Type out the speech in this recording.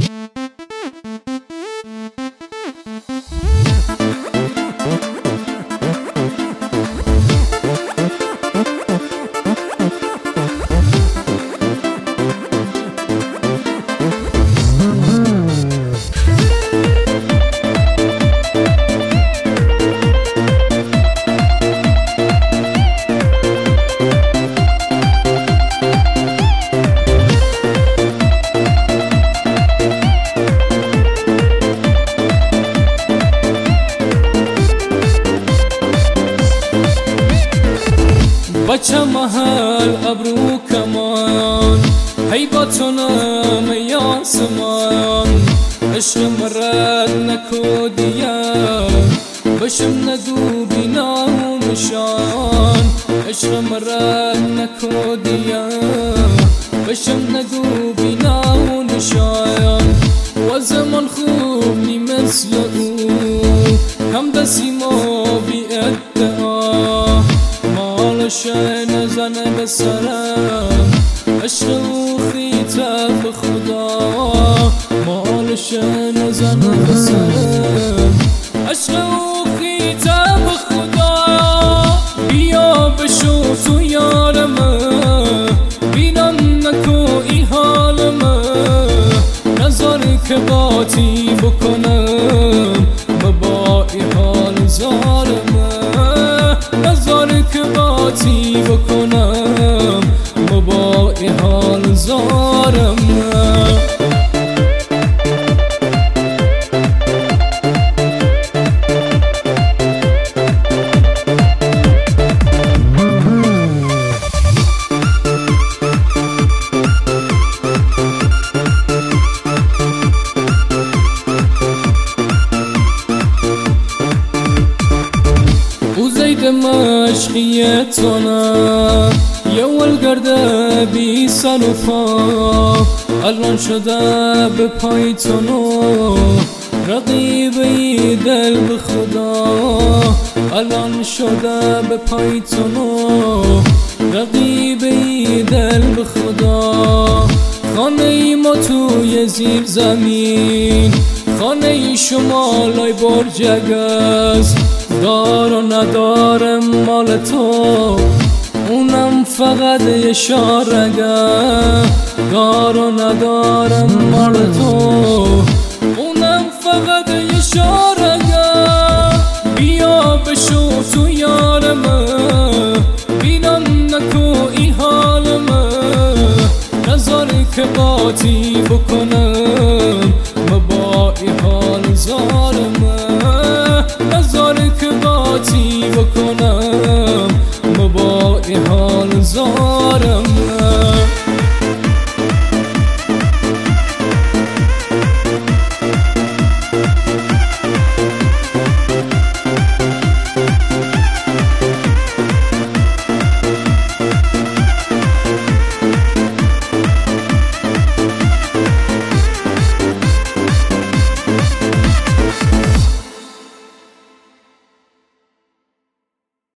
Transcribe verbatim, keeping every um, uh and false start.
بچه محل ابرو کمان حیباتونم ای آسمان عشق مرد نکو دیم بشم نگو بینا و نشان عشق مرد نکو دیم بشم نگو بینا و نشان و زمان خوب نی مثل او هم دستیم و بی ادعا مالشه نزنه به سرم عشق او خیطه به خدا مالشه نزنه به سرم عشق او خیطه به خدا بیا بشو تو یارمه بینم نکو ای حالمه نظر که باتی بکنم با ای حال زارمه نظر که باتی بکنم با ای حال زارمه مشقی تونه یه ولگرده بی سر و پا الان شده به پای تونو رقیبی دل به خدا الان شده به پای تونو رقیبی دل به خدا خانه ای ما توی زیر زمین خانه ای شما لای برج اگز دار و ندارم مال تو اونم فقط یه شارگه دار و ندارم مال تو اونم فقط یه شارگه بیا بشو تو یارمه بینم نکو ای حالمه نظر که باتی بکنه